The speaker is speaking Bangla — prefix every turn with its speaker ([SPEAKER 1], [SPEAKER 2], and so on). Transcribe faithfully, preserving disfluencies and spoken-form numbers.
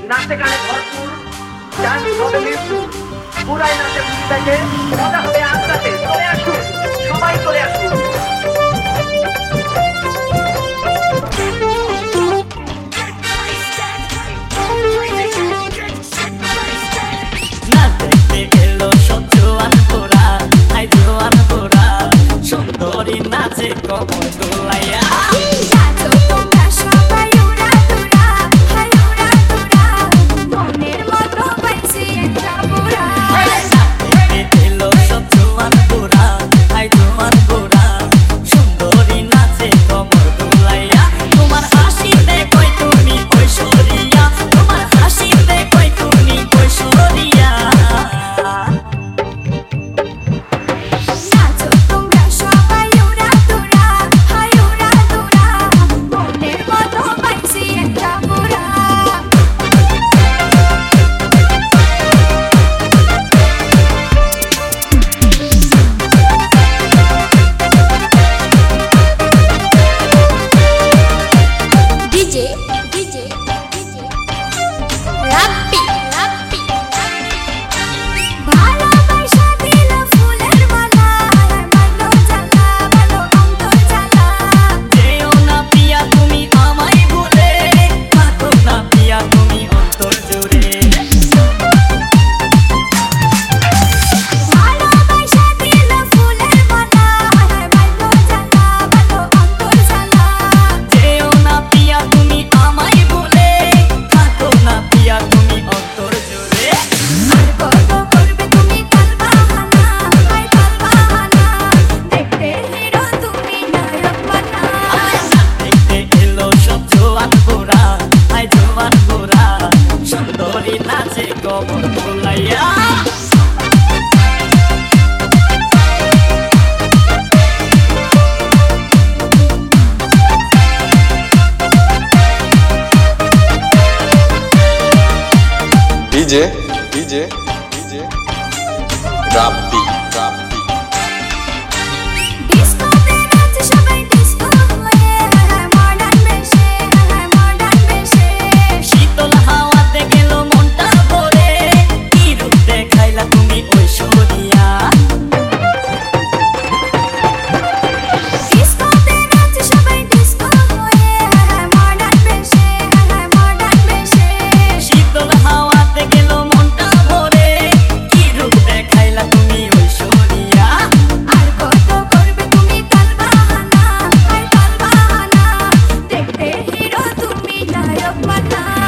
[SPEAKER 1] নাচে গানে ভরপুর, ডান্স হবে মিরপুর, পুরাই নাচে খুশি থাকে, মজা হবে আস্তাতে। চলে আসুন, সবাই চলে আসুন।
[SPEAKER 2] নাচে কমর দোলাইয়া
[SPEAKER 3] DJ DJ DJ Rappi Rappi
[SPEAKER 4] disco te naচ সবাই disco হয়ে হায় মডার্ন বেশে হায় মডার্ন বেশে
[SPEAKER 2] শীতল হাওয়াতে গেল মনটা ভরে কি রূপ দেখাইলা তুমি ঐশ্বরিয়া
[SPEAKER 4] disco te নাচ সবাই disco হয়ে হায় মডার্ন বেশে হায় মডার্ন বেশে
[SPEAKER 2] শীতল হাওয়াতে গেল মনটা ভরে কি রূপ দেখাইলা তুমি ঐশ্বরিয়া
[SPEAKER 4] আর কত করবে তুমি তাল বাহানা হায় তাল বাহানা দেখতে হিরো তুমি নায়ক বানা